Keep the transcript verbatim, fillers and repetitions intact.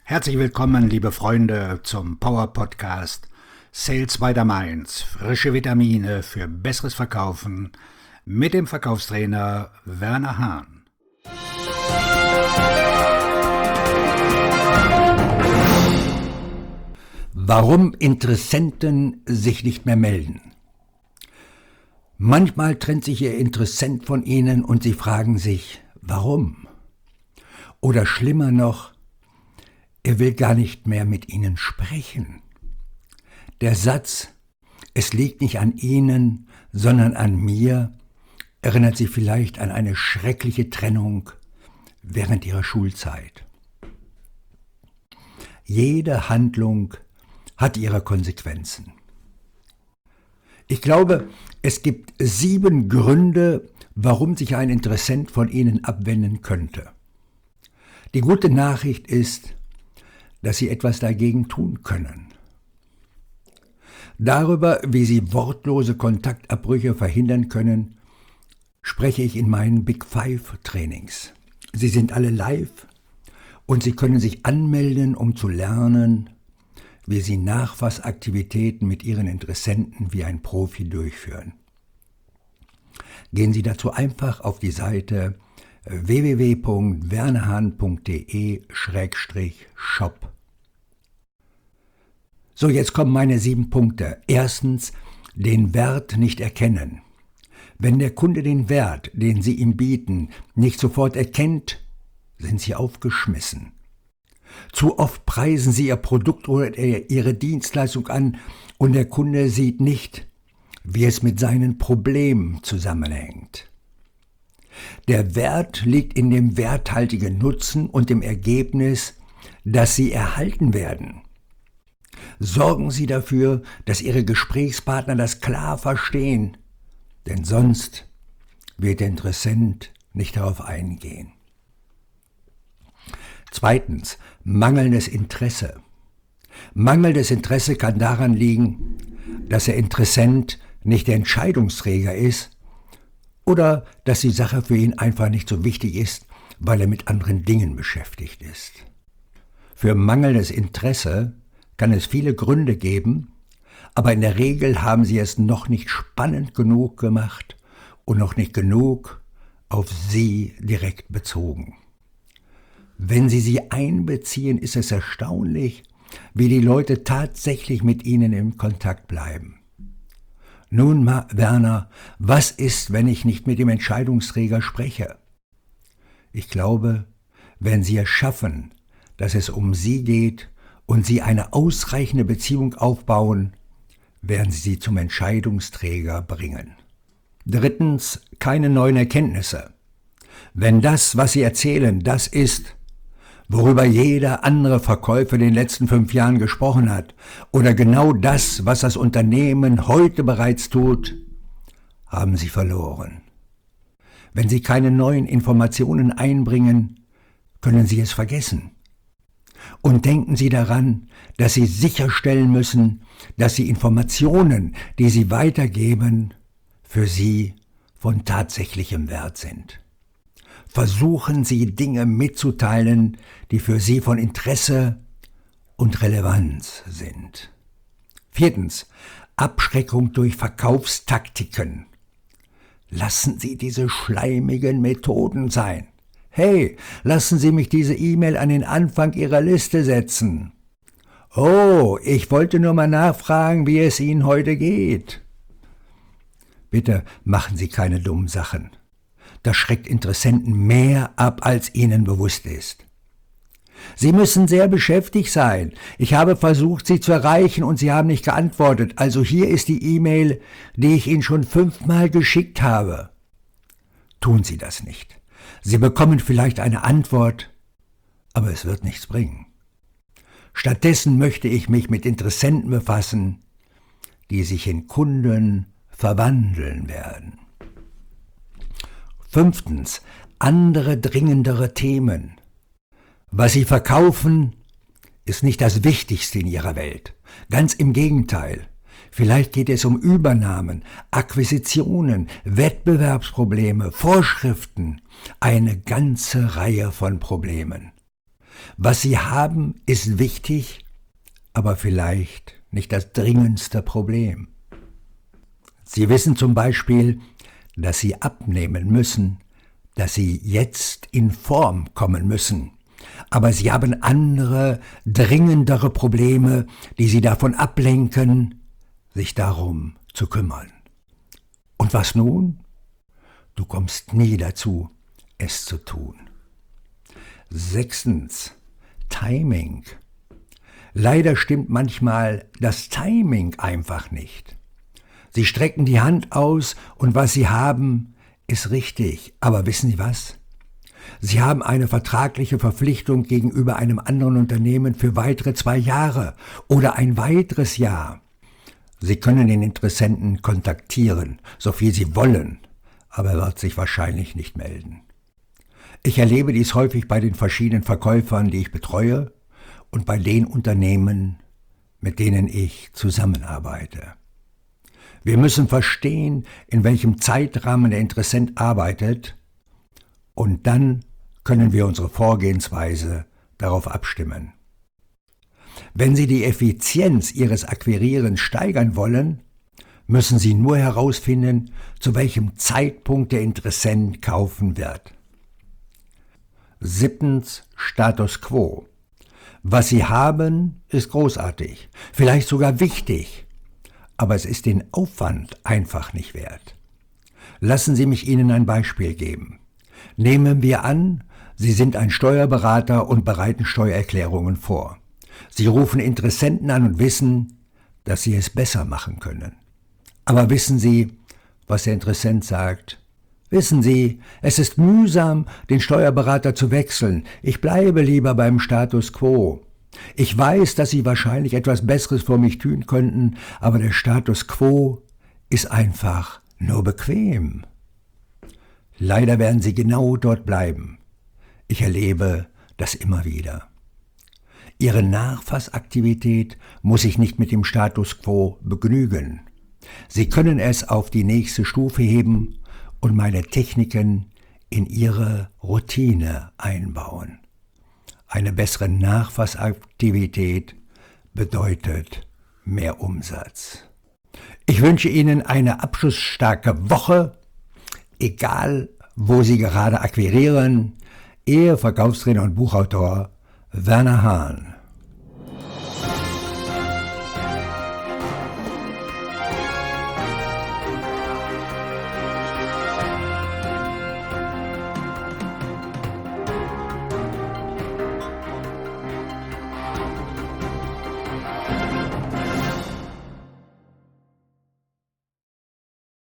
Herzlich willkommen, liebe Freunde, zum Power Podcast Sales by the Mainz. Frische Vitamine für besseres Verkaufen mit dem Verkaufstrainer Werner Hahn. Warum Interessenten sich nicht mehr melden. Manchmal trennt sich Ihr Interessent von Ihnen und Sie fragen sich, warum? Oder schlimmer noch, er will gar nicht mehr mit Ihnen sprechen. Der Satz, es liegt nicht an Ihnen, sondern an mir, erinnert Sie vielleicht an eine schreckliche Trennung während Ihrer Schulzeit. Jede Handlung hat ihre Konsequenzen. Ich glaube, es gibt sieben Gründe, warum sich ein Interessent von Ihnen abwenden könnte. Die gute Nachricht ist, dass Sie etwas dagegen tun können. Darüber, wie Sie wortlose Kontaktabbrüche verhindern können, spreche ich in meinen Big Five Trainings. Sie sind alle live und Sie können sich anmelden, um zu lernen, wie Sie Nachfassaktivitäten mit Ihren Interessenten wie ein Profi durchführen. Gehen Sie dazu einfach auf die Seite w w w punkt wernerhahn punkt de Schrägstrich shop. So, jetzt kommen meine sieben Punkte. Erstens, den Wert nicht erkennen. Wenn der Kunde den Wert, den Sie ihm bieten, nicht sofort erkennt, sind Sie aufgeschmissen. Zu oft preisen Sie Ihr Produkt oder Ihre Dienstleistung an und der Kunde sieht nicht, wie es mit seinen Problemen zusammenhängt. Der Wert liegt in dem werthaltigen Nutzen und dem Ergebnis, das Sie erhalten werden. Sorgen Sie dafür, dass Ihre Gesprächspartner das klar verstehen, denn sonst wird der Interessent nicht darauf eingehen. Zweitens, mangelndes Interesse. Mangelndes Interesse kann daran liegen, dass der Interessent nicht der Entscheidungsträger ist oder dass die Sache für ihn einfach nicht so wichtig ist, weil er mit anderen Dingen beschäftigt ist. Für mangelndes Interesse kann es viele Gründe geben, aber in der Regel haben Sie es noch nicht spannend genug gemacht und noch nicht genug auf Sie direkt bezogen. Wenn Sie sie einbeziehen, ist es erstaunlich, wie die Leute tatsächlich mit Ihnen in Kontakt bleiben. Nun, Ma- Werner, was ist, wenn ich nicht mit dem Entscheidungsträger spreche? Ich glaube, wenn Sie es schaffen, dass es um Sie geht und Sie eine ausreichende Beziehung aufbauen, werden Sie sie zum Entscheidungsträger bringen. Drittens, keine neuen Erkenntnisse. Wenn das, was Sie erzählen, das ist, worüber jeder andere Verkäufer in den letzten fünf Jahren gesprochen hat, oder genau das, was das Unternehmen heute bereits tut, haben Sie verloren. Wenn Sie keine neuen Informationen einbringen, können Sie es vergessen. Und denken Sie daran, dass Sie sicherstellen müssen, dass die Informationen, die Sie weitergeben, für Sie von tatsächlichem Wert sind. Versuchen Sie, Dinge mitzuteilen, die für Sie von Interesse und Relevanz sind. Viertens, Abschreckung durch Verkaufstaktiken. Lassen Sie diese schleimigen Methoden sein. Hey, lassen Sie mich diese E-Mail an den Anfang Ihrer Liste setzen. Oh, ich wollte nur mal nachfragen, wie es Ihnen heute geht. Bitte machen Sie keine dummen Sachen. Das schreckt Interessenten mehr ab, als ihnen bewusst ist. Sie müssen sehr beschäftigt sein. Ich habe versucht, Sie zu erreichen und Sie haben nicht geantwortet. Also hier ist die E-Mail, die ich Ihnen schon fünfmal geschickt habe. Tun Sie das nicht. Sie bekommen vielleicht eine Antwort, aber es wird nichts bringen. Stattdessen möchte ich mich mit Interessenten befassen, die sich in Kunden verwandeln werden. Fünftens, andere dringendere Themen. Was Sie verkaufen, ist nicht das Wichtigste in Ihrer Welt. Ganz im Gegenteil. Vielleicht geht es um Übernahmen, Akquisitionen, Wettbewerbsprobleme, Vorschriften, eine ganze Reihe von Problemen. Was Sie haben, ist wichtig, aber vielleicht nicht das dringendste Problem. Sie wissen zum Beispiel, dass Sie abnehmen müssen, dass Sie jetzt in Form kommen müssen. Aber Sie haben andere, dringendere Probleme, die Sie davon ablenken, sich darum zu kümmern. Und was nun? Du kommst nie dazu, es zu tun. Sechstens, Timing. Leider stimmt manchmal das Timing einfach nicht. Sie strecken die Hand aus und was Sie haben, ist richtig. Aber wissen Sie was? Sie haben eine vertragliche Verpflichtung gegenüber einem anderen Unternehmen für weitere zwei Jahre oder ein weiteres Jahr. Sie können den Interessenten kontaktieren, so viel Sie wollen, aber er wird sich wahrscheinlich nicht melden. Ich erlebe dies häufig bei den verschiedenen Verkäufern, die ich betreue, und bei den Unternehmen, mit denen ich zusammenarbeite. Wir müssen verstehen, in welchem Zeitrahmen der Interessent arbeitet, und dann können wir unsere Vorgehensweise darauf abstimmen. Wenn Sie die Effizienz Ihres Akquirierens steigern wollen, müssen Sie nur herausfinden, zu welchem Zeitpunkt der Interessent kaufen wird. Siebtens, Status quo. Was Sie haben, ist großartig, vielleicht sogar wichtig, aber es ist den Aufwand einfach nicht wert. Lassen Sie mich Ihnen ein Beispiel geben. Nehmen wir an, Sie sind ein Steuerberater und bereiten Steuererklärungen vor. Sie rufen Interessenten an und wissen, dass Sie es besser machen können. Aber wissen Sie, was der Interessent sagt? Wissen Sie, es ist mühsam, den Steuerberater zu wechseln. Ich bleibe lieber beim Status quo. Ich weiß, dass Sie wahrscheinlich etwas Besseres für mich tun könnten, aber der Status quo ist einfach nur bequem. Leider werden Sie genau dort bleiben. Ich erlebe das immer wieder. Ihre Nachfassaktivität muss sich nicht mit dem Status quo begnügen. Sie können es auf die nächste Stufe heben und meine Techniken in Ihre Routine einbauen. Eine bessere Nachfassaktivität bedeutet mehr Umsatz. Ich wünsche Ihnen eine abschlussstarke Woche, egal wo Sie gerade akquirieren. Ihr Verkaufstrainer und Buchautor Werner Hahn.